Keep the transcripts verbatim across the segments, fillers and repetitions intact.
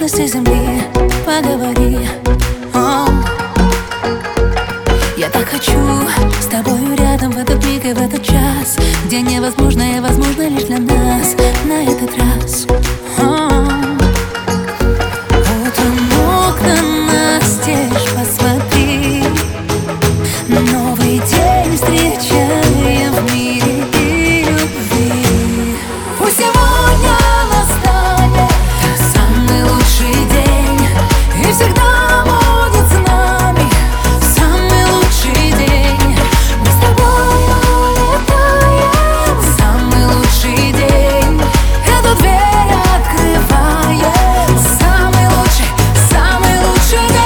поверхности земли. Поговори. О, я так хочу с тобою рядом в этот миг и в этот час, где невозможное возможно лишь для нас на этот раз. О, утром окна настежь, посмотри, новый день встречаем в мире и любви. Пусть сегодня настанет самый лучший день, и всегда будет с нами самый лучший день. Мы с тобою улетаем в самый лучший день, эту дверь открываем. Самый лучший, самый лучший день.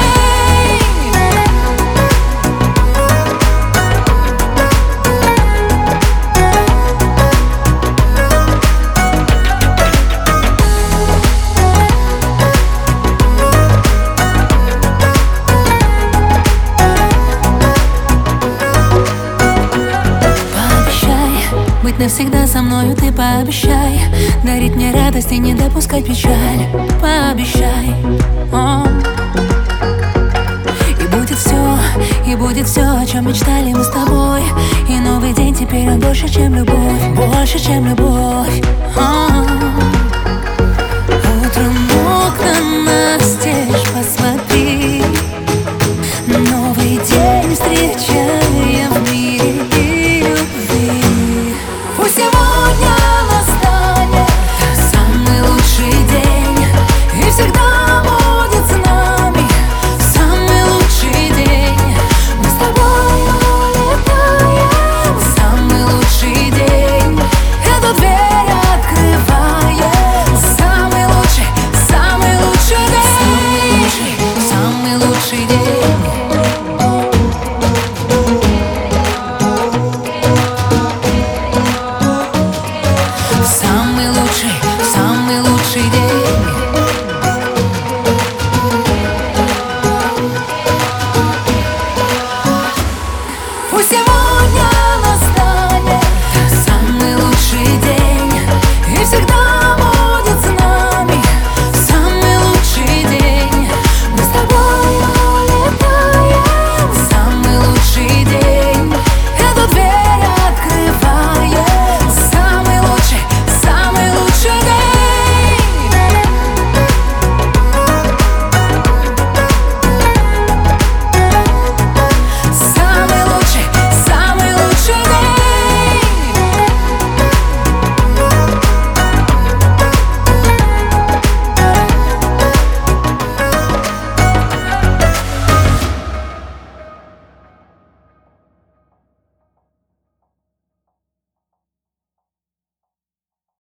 Быть навсегда со мною ты пообещай, дарить мне радость и не допускать печаль. Пообещай. О. И будет все, и будет все, о чем мечтали мы с тобой. И новый день теперь он больше, чем любовь, больше, чем любовь. О.